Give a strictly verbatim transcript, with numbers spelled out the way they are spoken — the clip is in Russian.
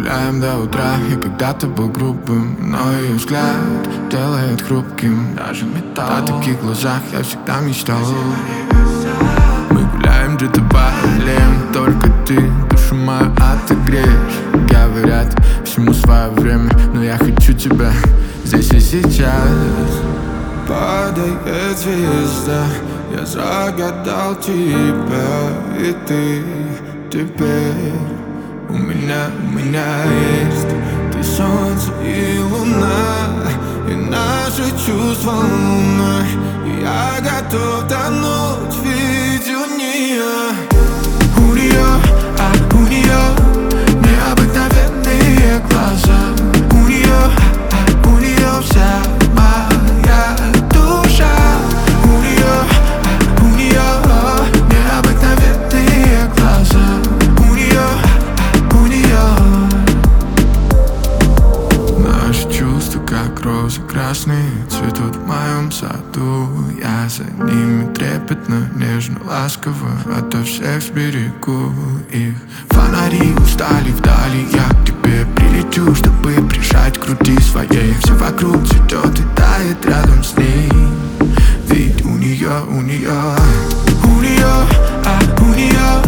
гуляем до утра, и когда-то был грубым, но ее взгляд делает хрупким даже металл. О таких глазах я всегда мечтал. Мы гуляем где-то по аллеям, только ты душу мою отогреешь. Говорят, всему свое время, но я хочу тебя здесь и сейчас. Падает звезда, я загадал тебя, и ты теперь у меня, у меня есть. Ты солнце и луна, и наши чувства луна, и я готов тонуть в виде нее. У нее, а у нее необыкновенные глаза. У нее, а у нее вся моя душа. У нее, а у нее необыкновенные глаза. У нее, а у нее наши чувства, как розы красные, цветут в моем саду. Я за ними трепетно, нежно, ласково ото всех сберегу их. Фонари устали вдали, я к тебе прилечу, чтобы прижать к груди своей. Все вокруг цветет и тает рядом с ней. Ведь у нее, у нее, у нее, а у нее